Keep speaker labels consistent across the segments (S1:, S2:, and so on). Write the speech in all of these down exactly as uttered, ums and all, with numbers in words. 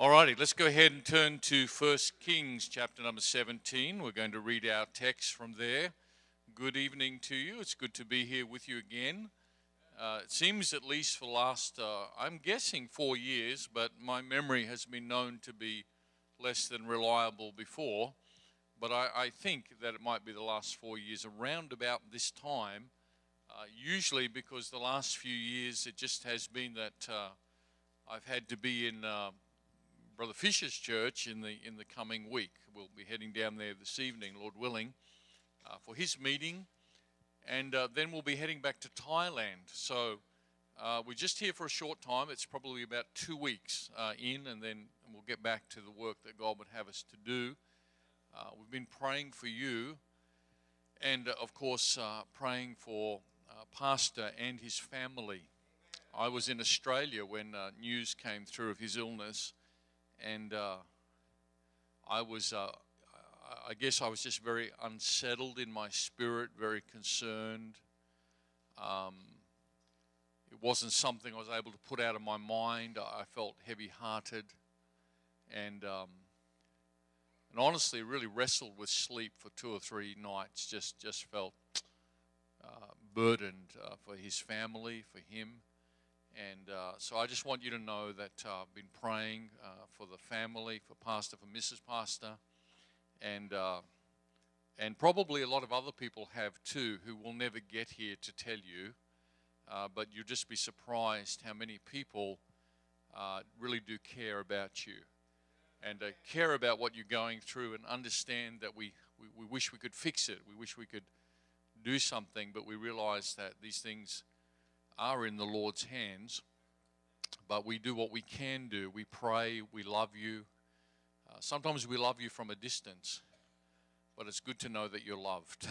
S1: Alrighty, let's go ahead and turn to First Kings chapter number seventeen. We're going to read our text from there. Good evening to you. It's good to be here with you again. Uh, it seems at least for the last, uh, I'm guessing four years, but my memory has been known to be less than reliable before. But I, I think that it might be the last four years, around about this time, uh, usually because the last few years it just has been that uh, I've had to be in uh, Brother Fisher's church in the in the coming week. We'll be heading down there this evening, Lord willing, uh, for his meeting, and uh, then we'll be heading back to Thailand. So uh, we're just here for a short time. It's probably about two weeks uh, in, and then we'll get back to the work that God would have us to do. Uh, we've been praying for you, and uh, of course uh, praying for uh, Pastor and his family. I was in Australia when uh, news came through of his illness. And uh, I was, uh, I guess I was just very unsettled in my spirit, very concerned. Um, it wasn't something I was able to put out of my mind. I felt heavy-hearted and, um, and honestly really wrestled with sleep for two or three nights, just, just felt uh, burdened uh, for his family, for him. And uh, so I just want you to know that uh, I've been praying uh, for the family, for Pastor, for Missus Pastor, and uh, and probably a lot of other people have too, who will never get here to tell you, uh, but you'll just be surprised how many people uh, really do care about you and uh, care about what you're going through and understand that we, we, we wish we could fix it. We wish we could do something, but we realize that these things are in the Lord's hands, but we do what we can do. We pray, we love you. Uh, sometimes we love you from a distance, but it's good to know that you're loved.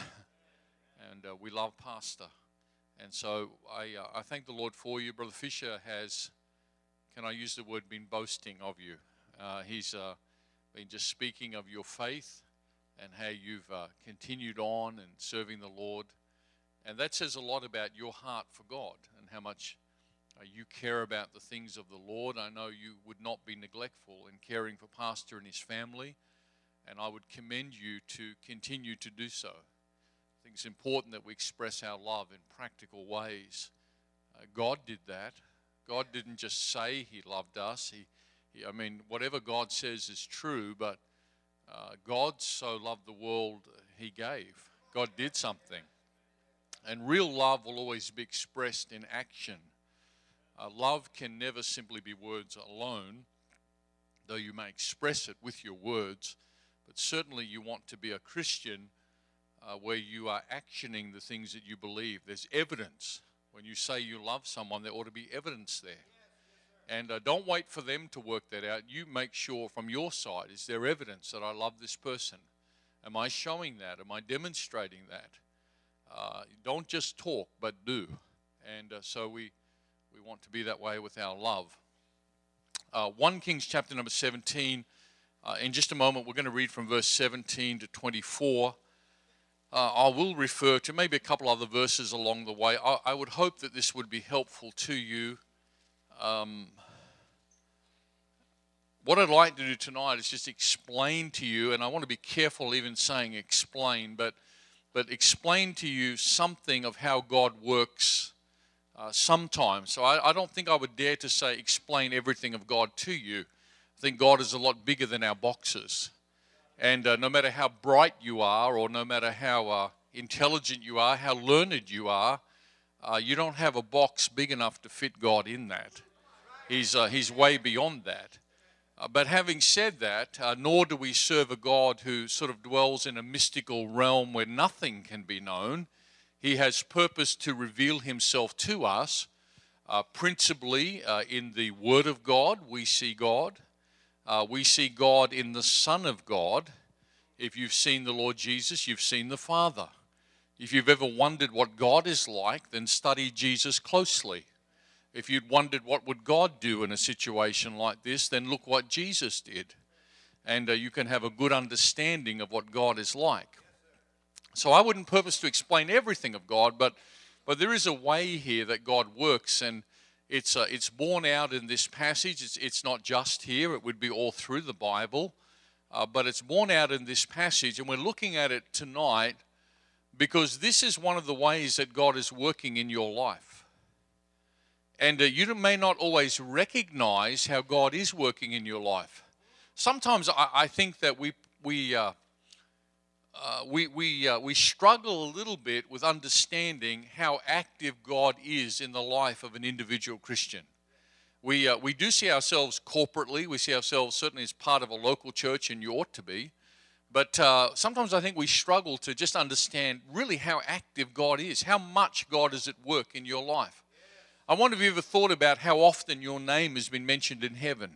S1: and uh, we love Pastor. And so I, uh, I thank the Lord for you. Brother Fisher has, can I use the word, been boasting of you. Uh, he's uh, been just speaking of your faith and how you've uh, continued on and serving the Lord. And that says a lot about your heart for God and how much uh, you care about the things of the Lord. I know you would not be neglectful in caring for Pastor and his family, and I would commend you to continue to do so. I think it's important that we express our love in practical ways. Uh, God did that. God didn't just say he loved us. He, he I mean, whatever God says is true, but uh, God so loved the world, he gave. God did something. And real love will always be expressed in action. Uh, love can never simply be words alone, though you may express it with your words. But certainly you want to be a Christian uh, where you are actioning the things that you believe. There's evidence. When you say you love someone, there ought to be evidence there. And uh, don't wait for them to work that out. You make sure from your side, is there evidence that I love this person? Am I showing that? Am I demonstrating that? Uh, don't just talk, but do. And uh, so we we want to be that way with our love. Uh, First Kings chapter number seventeen. Uh, in just a moment, we're going to read from verse seventeen to twenty-four. Uh, I will refer to maybe a couple other verses along the way. I, I would hope that this would be helpful to you. Um, what I'd like to do tonight is just explain to you, and I want to be careful even saying explain, but but explain to you something of how God works uh, sometimes. So I, I don't think I would dare to say explain everything of God to you. I think God is a lot bigger than our boxes. And uh, no matter how bright you are, or no matter how uh, intelligent you are, how learned you are, uh, you don't have a box big enough to fit God in that. He's, uh, he's way beyond that. Uh, but having said that, uh, nor do we serve a God who sort of dwells in a mystical realm where nothing can be known. He has purpose to reveal himself to us, uh, principally uh, in the Word of God. We see God. Uh, we see God in the Son of God. If you've seen the Lord Jesus, you've seen the Father. If you've ever wondered what God is like, then study Jesus closely. If you'd wondered what would God do in a situation like this, then look what Jesus did. And uh, you can have a good understanding of what God is like. So I wouldn't purpose to explain everything of God, but, but there is a way here that God works, and it's uh, it's borne out in this passage. It's it's not just here. It would be all through the Bible, uh, but it's borne out in this passage, and we're looking at it tonight because this is one of the ways that God is working in your life. And uh, you may not always recognize how God is working in your life. Sometimes I, I think that we we uh, uh, we we uh, we struggle a little bit with understanding how active God is in the life of an individual Christian. We uh, we do see ourselves corporately. We see ourselves certainly as part of a local church, and you ought to be. But uh, sometimes I think we struggle to just understand really how active God is, how much God is at work in your life. I wonder if you ever thought about how often your name has been mentioned in heaven.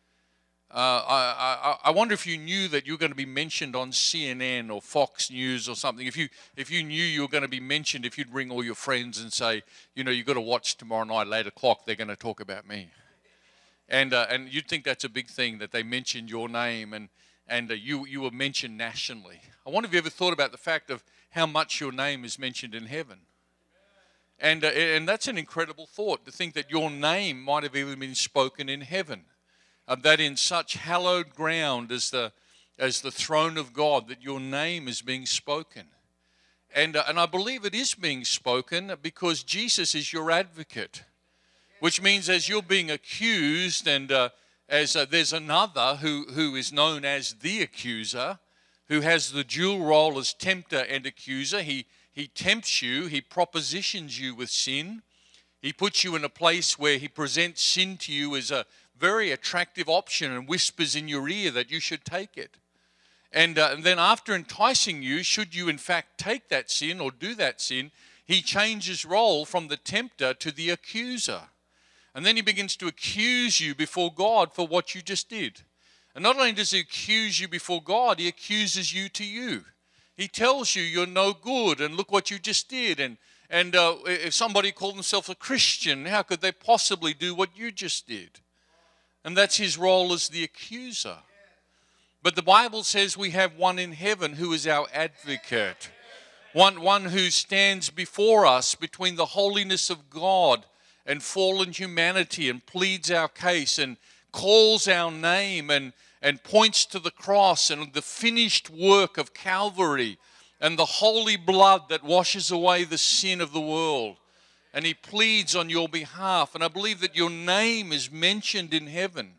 S1: Uh, I, I, I wonder if you knew that you're going to be mentioned on C N N or Fox News or something. If you if you knew you were going to be mentioned, if you'd ring all your friends and say, you know, you've got to watch tomorrow night at eight o'clock, they're going to talk about me. And uh, and you'd think that's a big thing, that they mentioned your name and, and uh, you, you were mentioned nationally. I wonder if you ever thought about the fact of how much your name is mentioned in heaven. And, uh, and that's an incredible thought, to think that your name might have even been spoken in heaven. Uh, that in such hallowed ground as the as the throne of God, that your name is being spoken. And, uh, and I believe it is being spoken because Jesus is your advocate, which means as you're being accused and uh, as uh, there's another who, who is known as the accuser, who has the dual role as tempter and accuser. He, he tempts you, he propositions you with sin. He puts you in a place where he presents sin to you as a very attractive option and whispers in your ear that you should take it. And, uh, and then after enticing you, should you in fact take that sin or do that sin, he changes role from the tempter to the accuser. And then he begins to accuse you before God for what you just did. And not only does he accuse you before God, he accuses you to you. He tells you you're no good and look what you just did. And, and uh, if somebody called themselves a Christian, how could they possibly do what you just did? And that's his role as the accuser. But the Bible says we have one in heaven who is our advocate. One, one who stands before us between the holiness of God and fallen humanity and pleads our case and calls our name and, and points to the cross and the finished work of Calvary and the holy blood that washes away the sin of the world. And he pleads on your behalf. And I believe that your name is mentioned in heaven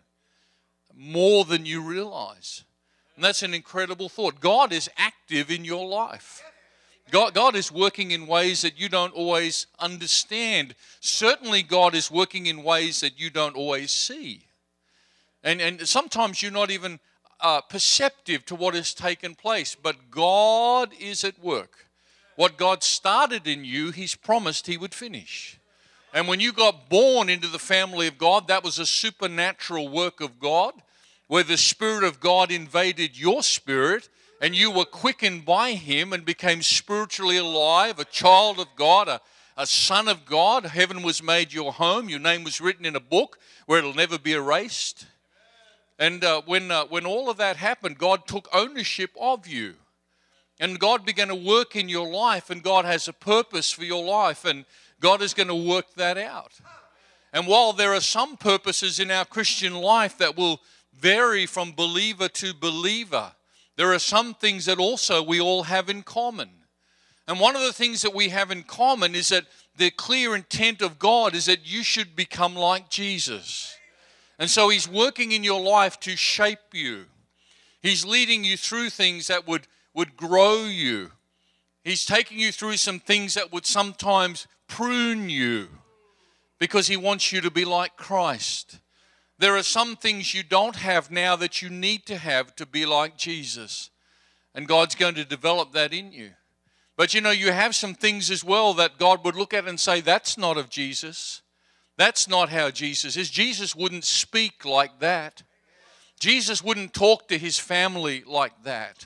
S1: more than you realize. And that's an incredible thought. God is active in your life. God, God is working in ways that you don't always understand. Certainly God is working in ways that you don't always see. And, and sometimes you're not even uh, perceptive to what has taken place. But God is at work. What God started in you, he's promised he would finish. And when you got born into the family of God, that was a supernatural work of God, where the Spirit of God invaded your spirit, and you were quickened by him and became spiritually alive, a child of God, a, a son of God. Heaven was made your home. Your name was written in a book where it'll never be erased. And uh, when, uh, when all of that happened, God took ownership of you. And God began to work in your life, and God has a purpose for your life, and God is going to work that out. And while there are some purposes in our Christian life that will vary from believer to believer, there are some things that also we all have in common. And one of the things that we have in common is that the clear intent of God is that you should become like Jesus. And so he's working in your life to shape you. He's leading you through things that would would grow you. He's taking you through some things that would sometimes prune you because he wants you to be like Christ. There are some things you don't have now that you need to have to be like Jesus. And God's going to develop that in you. But you know, you have some things as well that God would look at and say, that's not of Jesus. That's not how Jesus is. Jesus wouldn't speak like that. Jesus wouldn't talk to his family like that.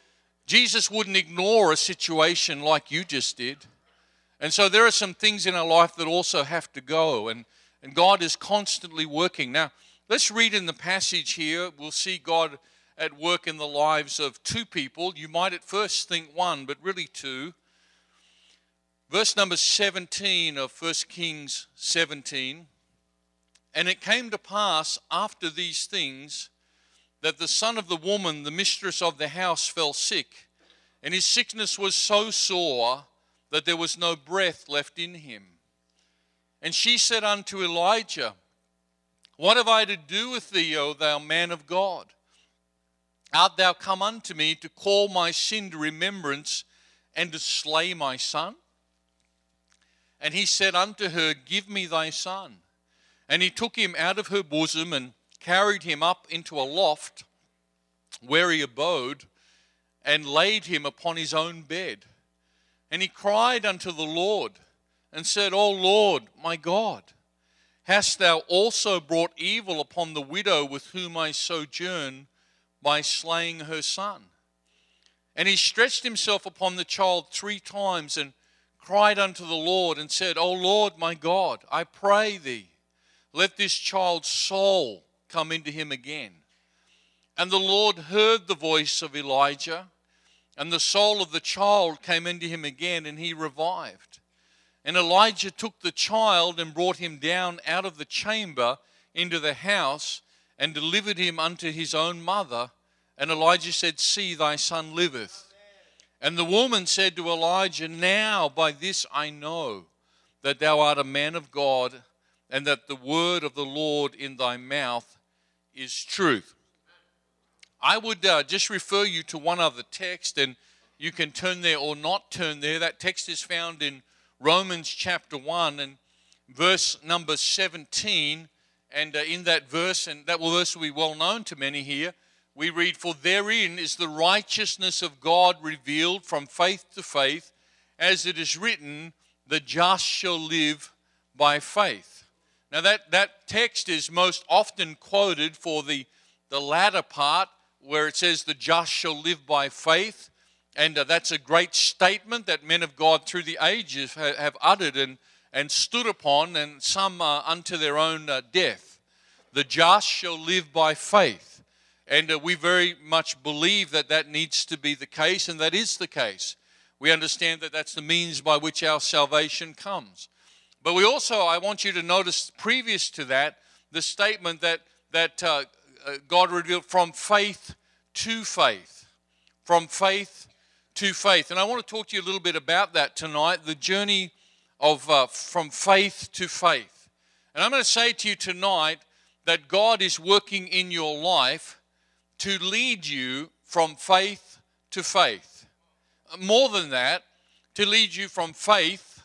S1: Jesus wouldn't ignore a situation like you just did. And so there are some things in our life that also have to go. And, and God is constantly working. Now, let's read in the passage here. We'll see God at work in the lives of two people. You might at first think one, but really two. Verse number seventeen of First Kings seventeen. And it came to pass after these things that the son of the woman, the mistress of the house, fell sick, and his sickness was so sore that there was no breath left in him. And she said unto Elijah, What have I to do with thee, O thou man of God? Art thou come unto me to call my sin to remembrance and to slay my son? And he said unto her, Give me thy son. And he took him out of her bosom and carried him up into a loft where he abode, and laid him upon his own bed. And he cried unto the Lord, and said, O Lord, my God, hast thou also brought evil upon the widow with whom I sojourn by slaying her son? And he stretched himself upon the child three times, and cried unto the Lord, and said, O Lord, my God, I pray thee, let this child's soul come into him again. And the Lord heard the voice of Elijah, and the soul of the child came into him again, and he revived. And Elijah took the child and brought him down out of the chamber into the house, and delivered him unto his own mother. And Elijah said, See, thy son liveth. And the woman said to Elijah, Now by this I know that thou art a man of God, and that the word of the Lord in thy mouth is truth. I would uh, just refer you to one other text, and you can turn there or not turn there. That text is found in Romans chapter one and verse number seventeen. And uh, in that verse, and that verse will be well known to many here, we read, For therein is the righteousness of God revealed from faith to faith, as it is written, the just shall live by faith. Now that, that text is most often quoted for the, the latter part, where it says the just shall live by faith. And uh, that's a great statement that men of God through the ages ha- have uttered and, and stood upon, and some uh, unto their own uh, death. The just shall live by faith. And uh, we very much believe that that needs to be the case, and that is the case. We understand that that's the means by which our salvation comes. But we also, I want you to notice previous to that, the statement that, that uh, God revealed from faith to faith. From faith to faith. And I want to talk to you a little bit about that tonight, the journey of uh, from faith to faith. And I'm going to say to you tonight that God is working in your life to lead you from faith to faith. More than that, to lead you from faith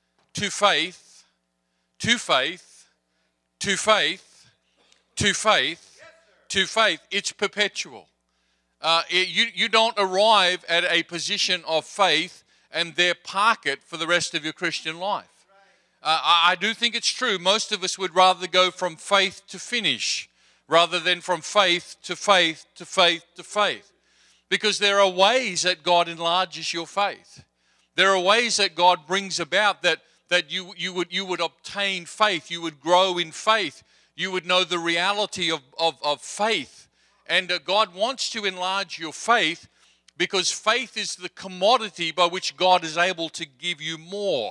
S1: to faith, to faith, to faith, to faith, to faith. It's perpetual. Uh, it, you, you don't arrive at a position of faith and there park it for the rest of your Christian life. Uh, I, I do think it's true. Most of us would rather go from faith to finish rather than from faith to faith to faith to faith. Because there are ways that God enlarges your faith. There are ways that God brings about that, that you, you, would, you would obtain faith. You would grow in faith. You would know the reality of, of, of faith. And uh, God wants to enlarge your faith because faith is the commodity by which God is able to give you more.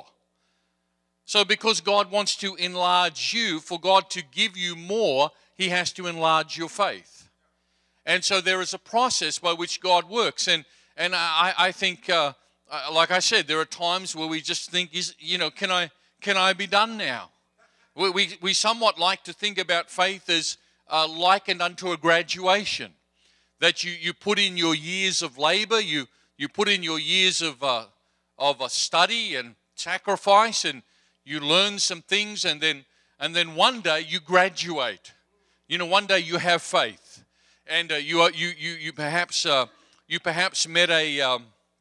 S1: So because God wants to enlarge you, for God to give you more, He has to enlarge your faith. And so there is a process by which God works. And, and I, I think, uh, like I said, there are times where we just think, is, you know, can I, can I be done now? We, we, we somewhat like to think about faith as Uh, likened unto a graduation, that you, you put in your years of labor, you, you put in your years of, uh, of uh, study and sacrifice, and you learn some things, and then, and then one day you graduate. You know, one day you have faith, and uh, you, are, you, you, you, perhaps, uh, you perhaps met a, um,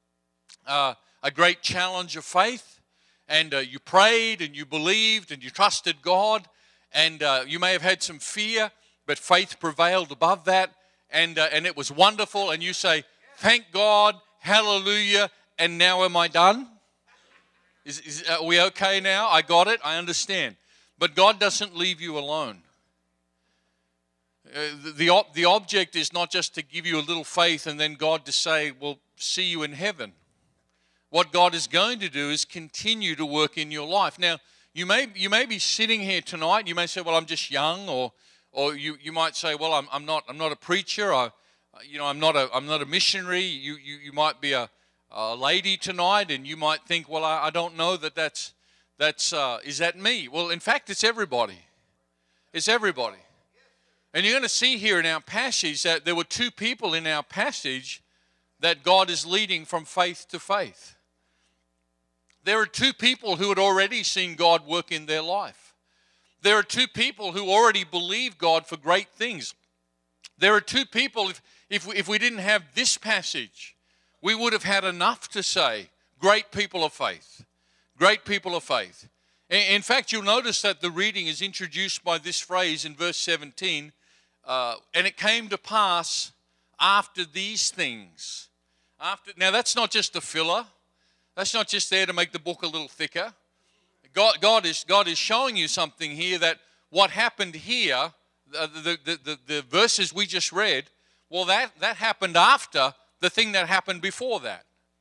S1: uh, a great challenge of faith, and uh, you prayed, and you believed, and you trusted God, and uh, you may have had some fear, but faith prevailed above that, and uh, and it was wonderful. And you say, thank God, hallelujah, and now am I done? Is, is, are we okay now? I got it, I understand. But God doesn't leave you alone. Uh, the, the, the object is not just to give you a little faith and then God to say, well, see you in heaven. What God is going to do is continue to work in your life. Now, You may you may be sitting here tonight. You may say, "Well, I'm just young," or or you, you might say, "Well, I'm I'm not I'm not a preacher. I, you know, I'm not a I'm not a missionary." You you you might be a, a lady tonight, and you might think, "Well, I, I don't know that that's that's uh, is that me?" Well, in fact, it's everybody. It's everybody. And you're going to see here in our passage that there were two people in our passage that God is leading from faith to faith. There are two people who had already seen God work in their life. There are two people who already believe God for great things. There are two people, if, if, we, if we didn't have this passage, we would have had enough to say, great people of faith, great people of faith. In fact, you'll notice that the reading is introduced by this phrase in verse seventeen, uh, and it came to pass after these things. After, now, that's not just a filler. That's not just there to make the book a little thicker. God, God, is, God is showing you something here, that what happened here, the, the, the, the, the verses we just read, well, that, that happened after the thing that happened before that.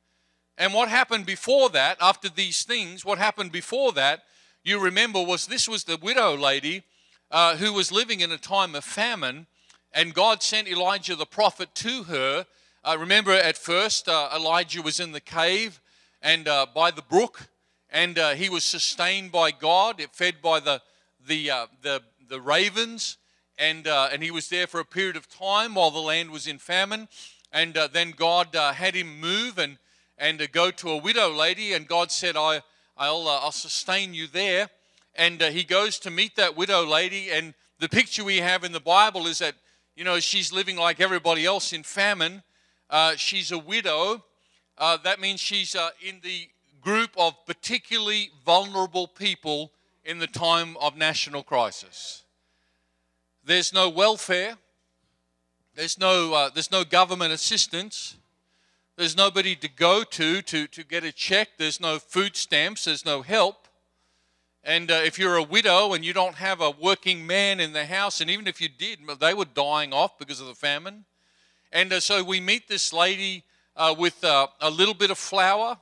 S1: And what happened before that, after these things, what happened before that, you remember, was this was the widow lady uh, who was living in a time of famine, and God sent Elijah the prophet to her. Uh, remember, at first, uh, Elijah was in the cave and uh, by the brook, and uh, he was sustained by God, fed by the the uh, the, the ravens, and uh, and he was there for a period of time while the land was in famine, and uh, then God uh, had him move and and uh, go to a widow lady, and God said, I. I'll, uh, I'll sustain you there. And uh, he goes to meet that widow lady, and the picture we have in the Bible is that, you know, she's living like everybody else in famine. Uh, she's a widow. Uh, that means she's uh, in the group of particularly vulnerable people in the time of national crisis. There's no welfare. There's no, uh, there's no government assistance. There's nobody to go to, to to get a check. There's no food stamps. There's no help. And uh, if you're a widow and you don't have a working man in the house, and even if you did, they were dying off because of the famine. And uh, so we meet this lady uh, with uh, a little bit of flour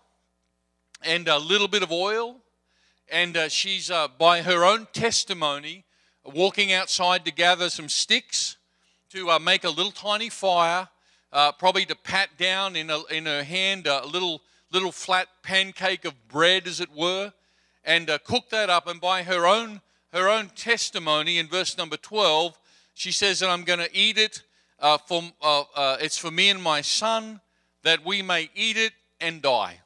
S1: and a little bit of oil. And uh, she's, uh, by her own testimony, walking outside to gather some sticks to uh, make a little tiny fire. Uh, probably to pat down in, a, in her hand a little little flat pancake of bread, as it were, and uh, cook that up. And by her own her own testimony, in verse number twelve, she says that I'm going to eat it. Uh, for uh, uh, it's for me and my son, that we may eat it and die.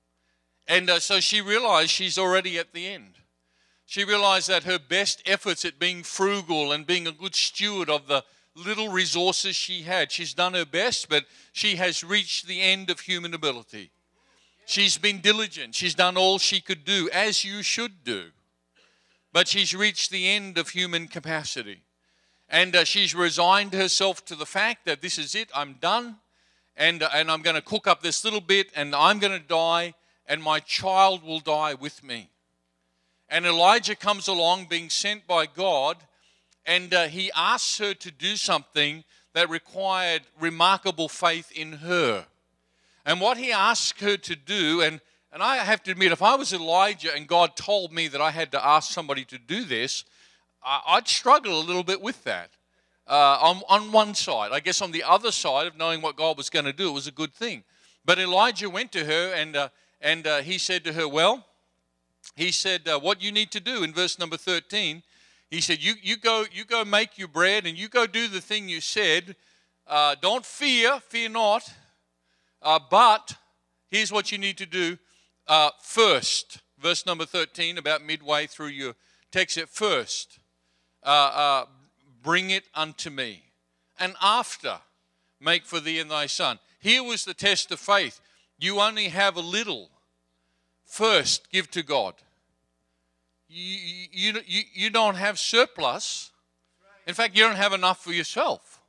S1: And uh, so she realized she's already at the end. She realized that her best efforts at being frugal and being a good steward of the little resources she had, she's done her best, but she has reached the end of human ability. She's been diligent. She's done all she could do, as you should do. But she's reached the end of human capacity. And uh, she's resigned herself to the fact that this is it, I'm done, and, uh, and I'm going to cook up this little bit, and I'm going to die, and my child will die with me. And Elijah comes along, being sent by God, and uh, he asks her to do something that required remarkable faith in her. And what he asked her to do, and, and I have to admit, if I was Elijah and God told me that I had to ask somebody to do this, I, I'd struggle a little bit with that. Uh, on, on one side. I guess on the other side of knowing what God was going to do, it was a good thing. But Elijah went to her, and, uh, and uh, he said to her, well, he said, uh, what you need to do in verse number thirteen, he said, you, you, go, you go make your bread and you go do the thing you said. Uh, don't fear, fear not. Uh, but here's what you need to do uh, first. Verse number thirteen, about midway through your text, at first, uh, uh, bring it unto me. And after, make for thee and thy son. Here was the test of faith. You only have a little. First, give to God. You, you, you, you don't have surplus. In fact, you don't have enough for yourself.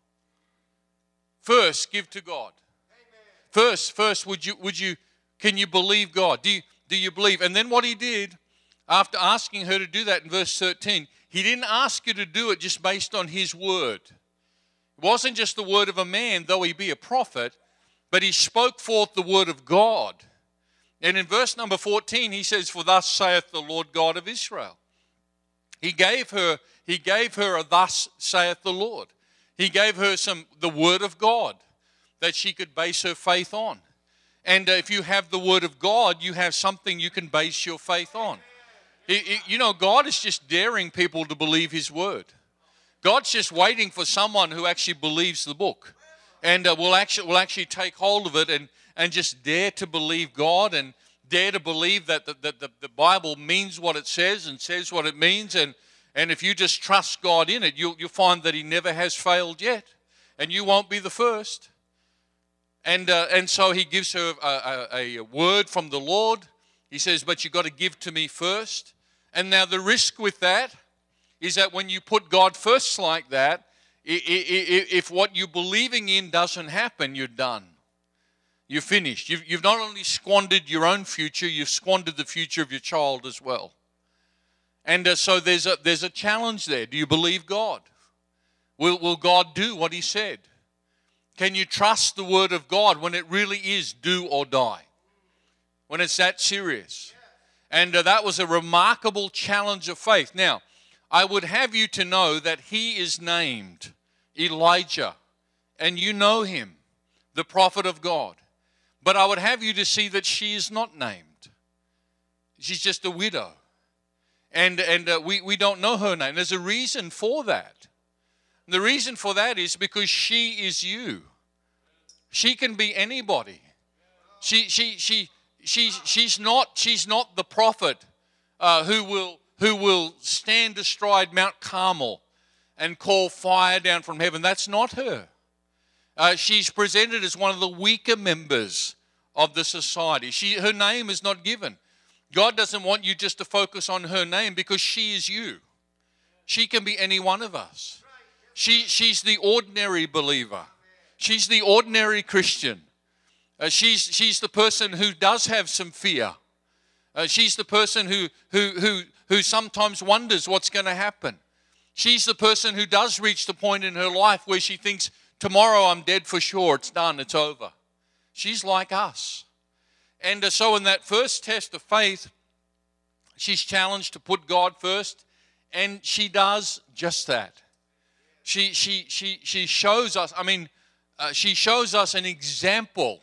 S1: First, give to God. First, first, would you, would you, can you believe God? Do you, do you believe? And then what he did, after asking her to do that in verse thirteen, he didn't ask her to do it just based on his word. It wasn't just the word of a man, though he be a prophet, but he spoke forth the word of God. And in verse number fourteen, he says, for thus saith the Lord God of Israel. He gave her, he gave her a thus saith the Lord. He gave her some the word of God that she could base her faith on. And uh, if you have the word of God, you have something you can base your faith on. It, it, you know, God is just daring people to believe his word. God's just waiting for someone who actually believes the book and uh, will actually will actually take hold of it and, and just dare to believe God and dare to believe that the, the, the, the Bible means what it says and says what it means. And, and if you just trust God in it, you'll, you'll find that he never has failed yet. And you won't be the first. And uh, and so he gives her a, a, a word from the Lord. He says, but you've got to give to me first. And now the risk with that is that when you put God first like that, if what you're believing in doesn't happen, you're done. You're finished. You've, you've not only squandered your own future, you've squandered the future of your child as well. And uh, so there's a, there's a challenge there. Do you believe God? Will, will God do what he said? Can you trust the word of God when it really is do or die? When it's that serious? And uh, that was a remarkable challenge of faith. Now, I would have you to know that he is named Elijah, and you know him, the prophet of God. But I would have you to see that she is not named. She's just a widow. And, and uh, we, we don't know her name. There's a reason for that. The reason for that is because she is you. She can be anybody. She, she, she, she, she's not, she's not the prophet uh, who will, who will stand astride Mount Carmel and call fire down from heaven. That's not her. Uh, she's presented as one of the weaker members of the society. She, her name is not given. God doesn't want you just to focus on her name because she is you. She can be any one of us. She, she's the ordinary believer. She's the ordinary Christian. Uh, she's, she's the person who does have some fear. Uh, she's the person who, who, who, who sometimes wonders what's going to happen. She's the person who does reach the point in her life where she thinks, tomorrow I'm dead for sure, it's done, it's over. She's like us. And uh, so in that first test of faith, she's challenged to put God first, and she does just that. She, she, she, she shows us, I mean, uh, she shows us an example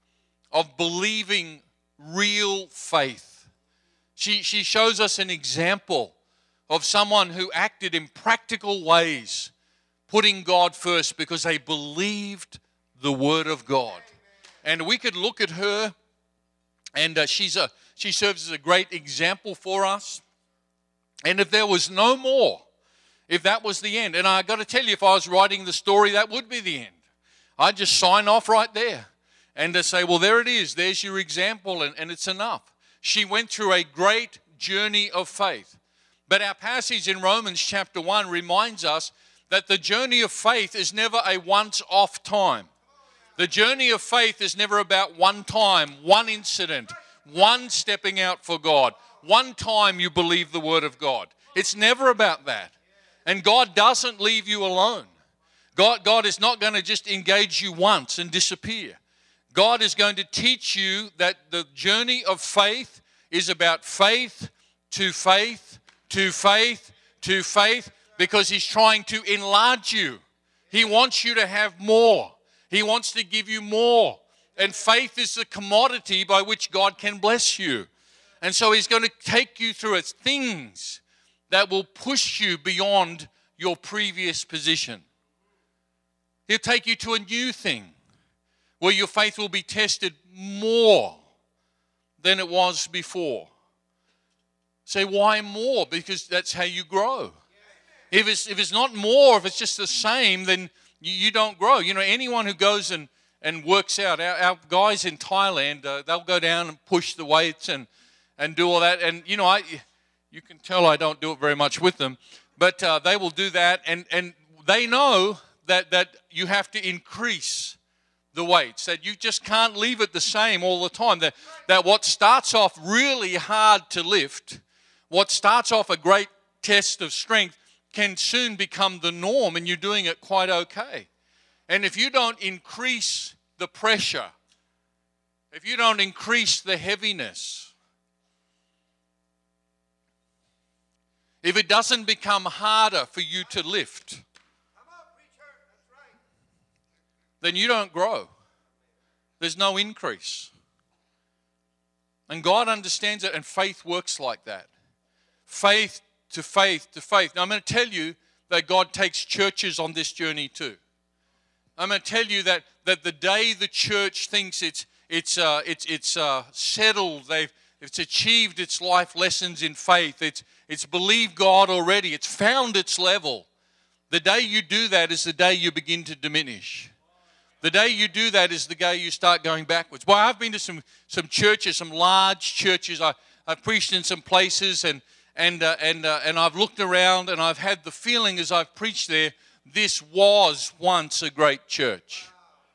S1: of believing real faith. She, she shows us an example of someone who acted in practical ways, putting God first because they believed the Word of God. And we could look at her, and uh, she's a, she serves as a great example for us. And if there was no more, if that was the end, and I got to tell you, if I was writing the story, that would be the end. I'd just sign off right there and to say, well, there it is. There's your example, and, and it's enough. She went through a great journey of faith. But our passage in Romans chapter one reminds us that the journey of faith is never a once-off time. The journey of faith is never about one time, one incident, one stepping out for God, one time you believe the Word of God. It's never about that. And God doesn't leave you alone. God, God is not going to just engage you once and disappear. God is going to teach you that the journey of faith is about faith to faith to faith to faith, because he's trying to enlarge you. He wants you to have more. He wants to give you more. And faith is the commodity by which God can bless you. And so he's going to take you through its things that will push you beyond your previous position. He'll take you to a new thing where your faith will be tested more than it was before. Say, why more? Because that's how you grow. If it's, if it's not more, if it's just the same, then you, you don't grow. You know, anyone who goes and, and works out, our, our guys in Thailand, uh, they'll go down and push the weights and, and do all that. And, you know, I, you can tell I don't do it very much with them, but uh, they will do that. And, and they know that, that you have to increase the weights, that you just can't leave it the same all the time. That, that what starts off really hard to lift, what starts off a great test of strength, can soon become the norm, and you're doing it quite okay. And if you don't increase the pressure, if you don't increase the heaviness, if it doesn't become harder for you to lift, then you don't grow. There's no increase. And God understands it, and faith works like that. Faith to faith to faith. Now I'm going to tell you that God takes churches on this journey too. I'm going to tell you that, that the day the church thinks it's it's uh, it's it's uh, settled, they've it's achieved its life lessons in faith, it's it's believed God already, it's found its level. The day you do that is the day you begin to diminish. The day you do that is the day you start going backwards. Well, I've been to some some churches, some large churches. I I've preached in some places, and and uh, and uh, and I've looked around, and I've had the feeling as I've preached there, this was once a great church.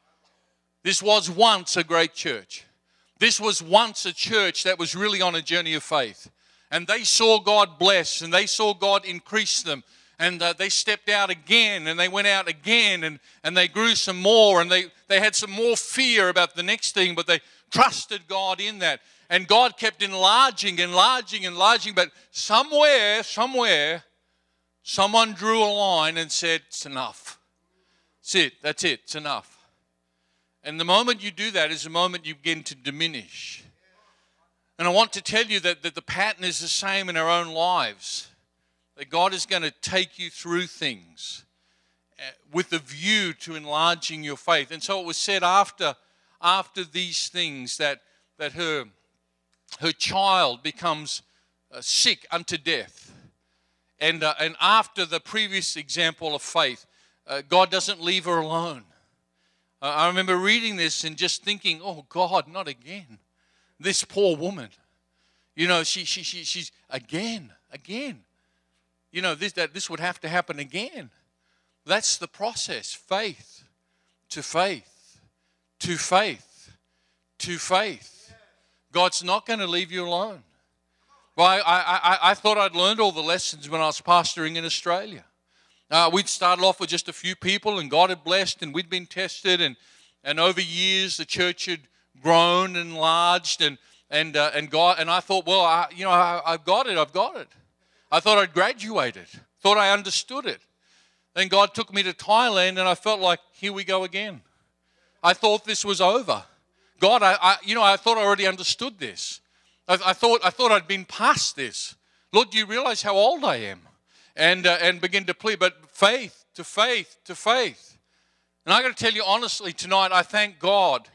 S1: This was once a great church. This was once a church that was really on a journey of faith. And they saw God bless, and they saw God increase them. And uh, they stepped out again, and they went out again, and, and they grew some more, and they, they had some more fear about the next thing, but they trusted God in that. And God kept enlarging, enlarging, enlarging, but somewhere, somewhere, someone drew a line and said, it's enough. That's it, that's it, it's enough. And the moment you do that is the moment you begin to diminish. And I want to tell you that, that the pattern is the same in our own lives. That God is going to take you through things with a view to enlarging your faith. And so it was said after, after these things that, that her, her child becomes uh, sick unto death. And, uh, and after the previous example of faith, uh, God doesn't leave her alone. Uh, I remember reading this and just thinking, oh God, not again. This poor woman. You know, she, she, she, she's again, again. You know, this, that this would have to happen again. That's the process. Faith to faith, to faith, to faith. God's not going to leave you alone. Well, I, I, I thought I'd learned all the lessons when I was pastoring in Australia. Uh, we'd started off with just a few people, and God had blessed, and we'd been tested, and, and over years the church had grown and enlarged, and and uh, and God and I thought, well, I, you know, I, I've got it, I've got it. I thought I'd graduated, thought I understood it. Then God took me to Thailand, and I felt like, here we go again. I thought this was over. God, I, I you know, I thought I already understood this. I, I thought I thought I'd been past this. Lord, do you realize how old I am? And uh, and begin to plead, but faith to faith to faith. And I got to tell you honestly tonight, I thank God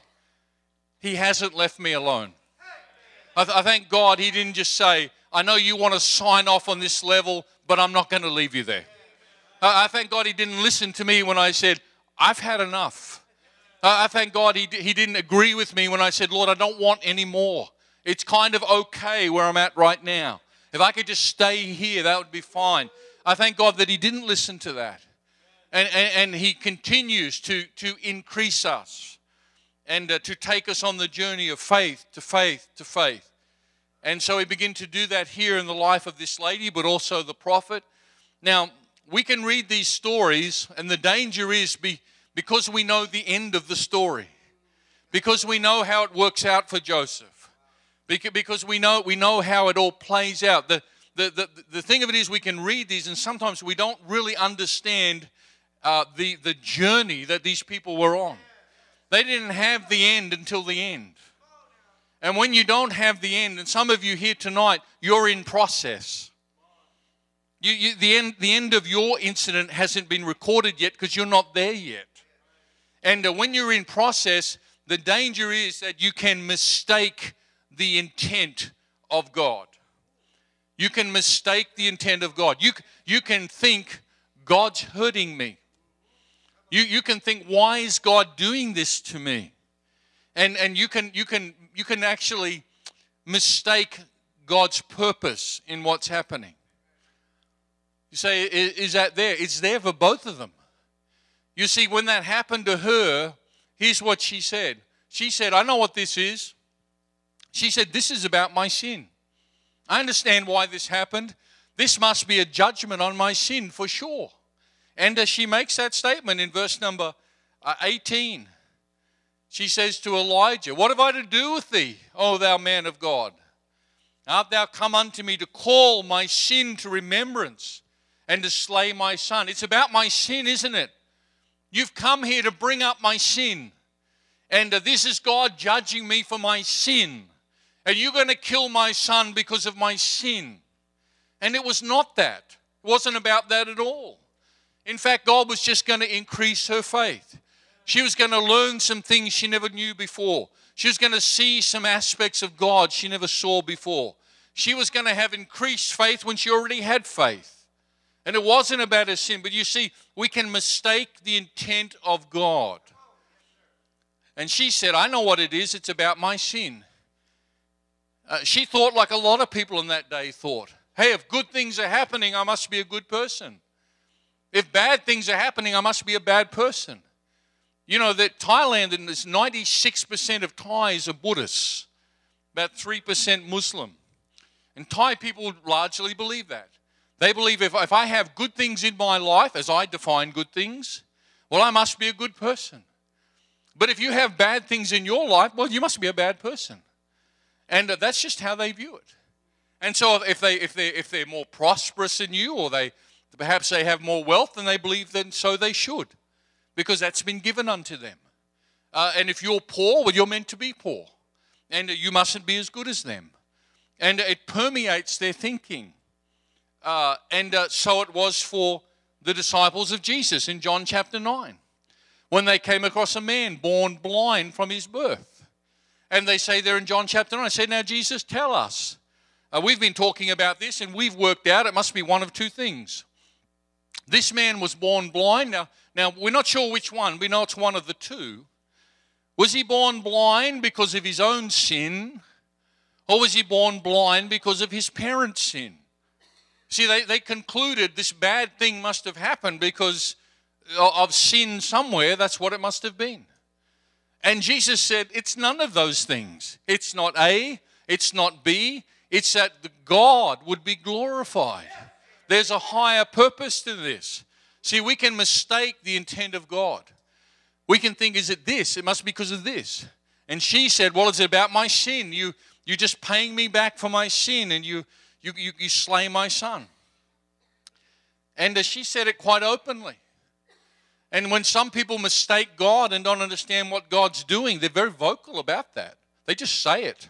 S1: He hasn't left me alone. I, th- I thank God He didn't just say, I know you want to sign off on this level, but I'm not going to leave you there. I, I thank God He didn't listen to me when I said, I've had enough. I, I thank God he, he didn't agree with me when I said, Lord, I don't want any more. It's kind of okay where I'm at right now. If I could just stay here, that would be fine. I thank God that He didn't listen to that. And, and, and He continues to, to increase us and uh, to take us on the journey of faith to faith to faith. And so He began to do that here in the life of this lady, but also the prophet. Now, we can read these stories, and the danger is be, because we know the end of the story, because we know how it works out for Joseph, because we know, we know how it all plays out. The, the, the, the thing of it is we can read these, and sometimes we don't really understand uh, the, the journey that these people were on. They didn't have the end until the end. And when you don't have the end, and some of you here tonight, you're in process. You, you, the, end, the end of your incident hasn't been recorded yet because you're not there yet. And uh, when you're in process, the danger is that you can mistake the intent of God. You can mistake the intent of God. You, you can think, God's hurting me. You, you can think, why is God doing this to me? And, and you can, you can, you can actually mistake God's purpose in what's happening. You say, is, is that there? It's there for both of them. You see, when that happened to her, here's what she said. She said, I know what this is. She said, this is about my sin. I understand why this happened. This must be a judgment on my sin for sure. And as she makes that statement in verse number eighteen, she says to Elijah, what have I to do with thee, O thou man of God? Art thou come unto me to call my sin to remembrance and to slay my son? It's about my sin, isn't it? You've come here to bring up my sin. And uh, this is God judging me for my sin. And you're going to kill my son because of my sin. And it was not that. It wasn't about that at all. In fact, God was just going to increase her faith. She was going to learn some things she never knew before. She was going to see some aspects of God she never saw before. She was going to have increased faith when she already had faith. And it wasn't about her sin. But you see, we can mistake the intent of God. And she said, I know what it is. It's about my sin. Uh, she thought like a lot of people in that day thought. Hey, if good things are happening, I must be a good person. If bad things are happening, I must be a bad person. You know that Thailand, and there's ninety-six percent of Thais are Buddhists, about three percent Muslim. And Thai people largely believe that. They believe if, if I have good things in my life, as I define good things, well, I must be a good person. But if you have bad things in your life, well, you must be a bad person. And uh, that's just how they view it. And so if, they, if, they, if they're more prosperous than you, or they perhaps they have more wealth, then they believe that so they should, because that's been given unto them. Uh, and if you're poor, well, you're meant to be poor. And uh, you mustn't be as good as them. And uh, it permeates their thinking. Uh, and uh, so it was for the disciples of Jesus in John chapter nine, when they came across a man born blind from his birth. And they say there in John chapter nine, I say, now Jesus, tell us. Uh, we've been talking about this, and we've worked out it must be one of two things. This man was born blind. Now, now, we're not sure which one. We know it's one of the two. Was he born blind because of his own sin, or was he born blind because of his parents' sin? See, they, they concluded this bad thing must have happened because of sin somewhere. That's what it must have been. And Jesus said, it's none of those things. It's not A, it's not B. It's that God would be glorified. There's a higher purpose to this. See, we can mistake the intent of God. We can think, is it this? It must be because of this. And she said, well, it's about my sin. You, you're just paying me back for my sin, and you, you, you, you slay my son. And uh, she said it quite openly. And when some people mistake God and don't understand what God's doing, they're very vocal about that. They just say it.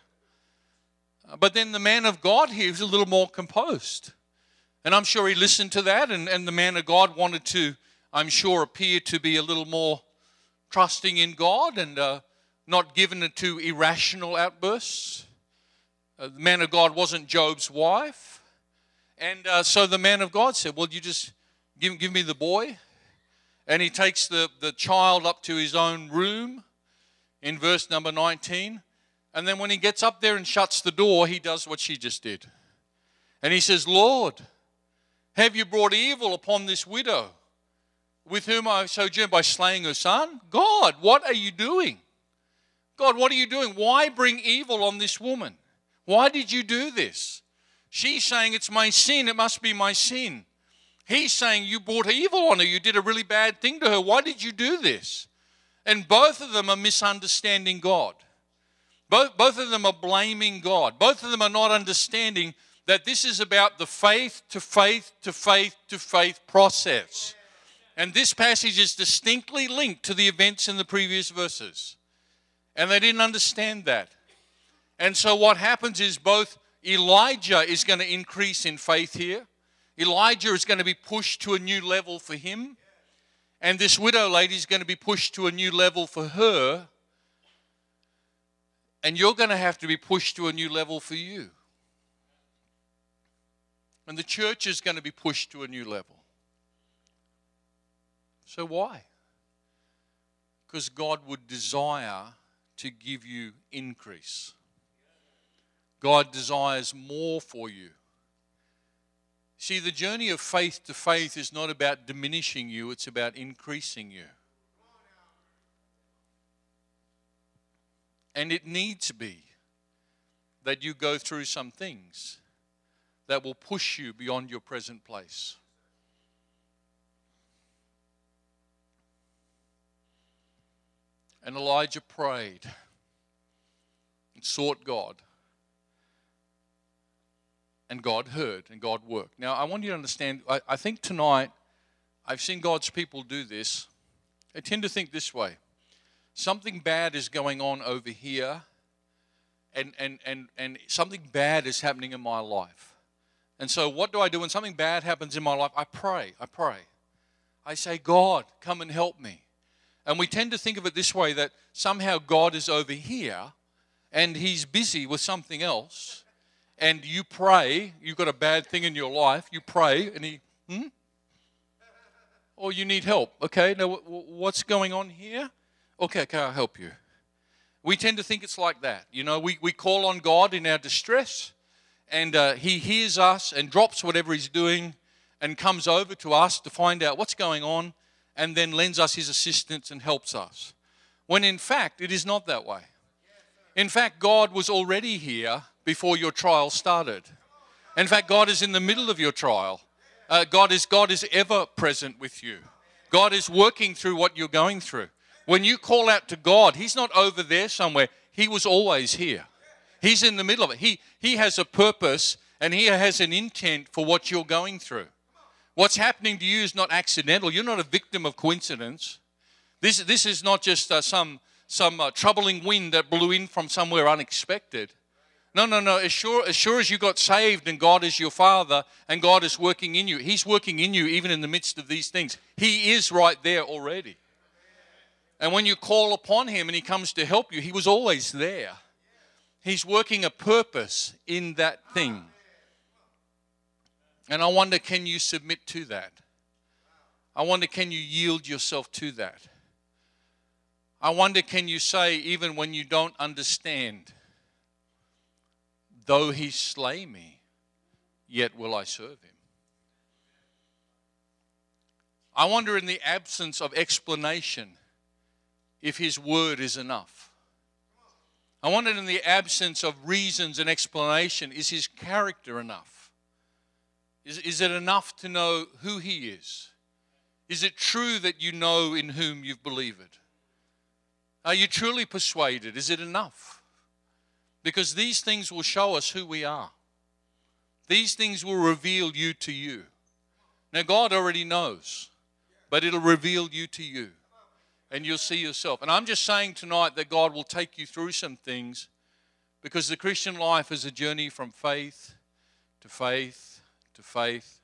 S1: But then the man of God here was a little more composed. And I'm sure he listened to that, and, and the man of God wanted to, I'm sure, appear to be a little more trusting in God and uh, not given to irrational outbursts. Uh, the man of God wasn't Job's wife. And uh, so the man of God said, well, you just give, give me the boy. And he takes the, the child up to his own room in verse number nineteen. And then when he gets up there and shuts the door, he does what she just did. And he says, Lord, have you brought evil upon this widow with whom I sojourn by slaying her son? God, what are you doing? God, what are you doing? Why bring evil on this woman? Why did you do this? She's saying it's my sin. It must be my sin. He's saying you brought evil on her. You did a really bad thing to her. Why did you do this? And both of them are misunderstanding God. Both, both of them are blaming God. Both of them are not understanding that this is about the faith to faith to faith to faith process. And this passage is distinctly linked to the events in the previous verses. And they didn't understand that. And so what happens is both Elijah is going to increase in faith here. Elijah is going to be pushed to a new level for him. And this widow lady is going to be pushed to a new level for her. And you're going to have to be pushed to a new level for you. And the church is going to be pushed to a new level. So why? Because God would desire to give you increase. God desires more for you. See, the journey of faith to faith is not about diminishing you, it's about increasing you. And it needs to be that you go through some things that will push you beyond your present place. And Elijah prayed and sought God. And God heard, and God worked. Now, I want you to understand, I, I think tonight, I've seen God's people do this. They tend to think this way. Something bad is going on over here, and, and, and, and something bad is happening in my life. And so what do I do when something bad happens in my life? I pray, I pray. I say, God, come and help me. And we tend to think of it this way, that somehow God is over here, and he's busy with something else. And you pray, you've got a bad thing in your life, you pray, and he, hmm? Or you need help. Okay, now what's going on here? Okay, okay, I'll help you. We tend to think it's like that. You know, we, we call on God in our distress, and uh, he hears us and drops whatever he's doing and comes over to us to find out what's going on, and then lends us his assistance and helps us. When in fact, it is not that way. In fact, God was already here before your trial started. In fact, God is in the middle of your trial. Uh, God is, God is ever present with you. God is working through what you're going through. When you call out to God, he's not over there somewhere. He was always here. He's in the middle of it. He, he has a purpose, and he has an intent for what you're going through. What's happening to you is not accidental. You're not a victim of coincidence. This, this is not just uh, some, some uh, troubling wind that blew in from somewhere unexpected. No, no, no. As sure, as sure as you got saved and God is your Father and God is working in you, he's working in you even in the midst of these things. He is right there already. And when you call upon him and he comes to help you, he was always there. He's working a purpose in that thing. And I wonder, can you submit to that? I wonder, can you yield yourself to that? I wonder, can you say, even when you don't understand, though he slay me, yet will I serve him. I wonder, in the absence of explanation, if his word is enough. I wonder, in the absence of reasons and explanation, is his character enough? Is, is it enough to know who he is? Is it true that you know in whom you've believed? Are you truly persuaded? Is it enough? Because these things will show us who we are. These things will reveal you to you. Now, God already knows, but it'll reveal you to you. And you'll see yourself. And I'm just saying tonight that God will take you through some things, because the Christian life is a journey from faith to faith to faith.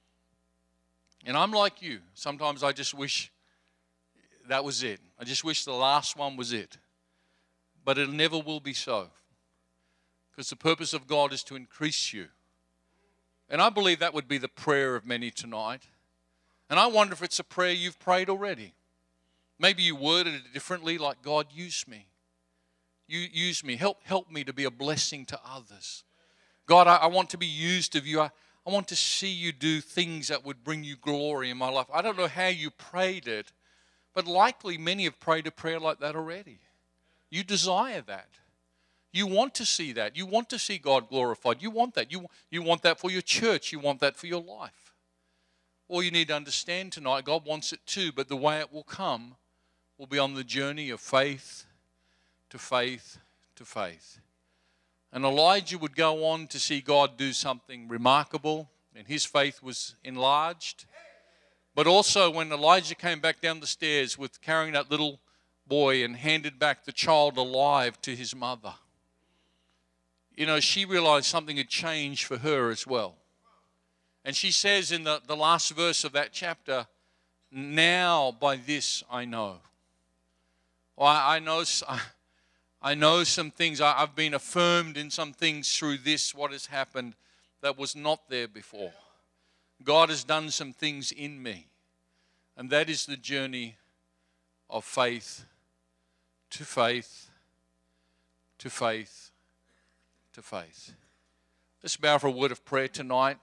S1: And I'm like you. Sometimes I just wish that was it. I just wish the last one was it. But it never will be so. Because the purpose of God is to increase you. And I believe that would be the prayer of many tonight. And I wonder if it's a prayer you've prayed already. Maybe you worded it differently, like, God, use me. You use me. Help, help me to be a blessing to others. God, I, I want to be used of you. I, I want to see you do things that would bring you glory in my life. I don't know how you prayed it, but likely many have prayed a prayer like that already. You desire that. You want to see that. You want to see God glorified. You want that. You, you want that for your church. You want that for your life. All you need to understand tonight, God wants it too, but the way it will come will be on the journey of faith to faith to faith. And Elijah would go on to see God do something remarkable, and his faith was enlarged. But also when Elijah came back down the stairs with carrying that little boy and handed back the child alive to his mother, you know, she realized something had changed for her as well. And she says in the, the last verse of that chapter, now by this I know. Well, I, I know I know some things. I, I've been affirmed in some things through this, what has happened, that was not there before. God has done some things in me. And that is the journey of faith to faith to faith to faith. Let's bow for a word of prayer tonight.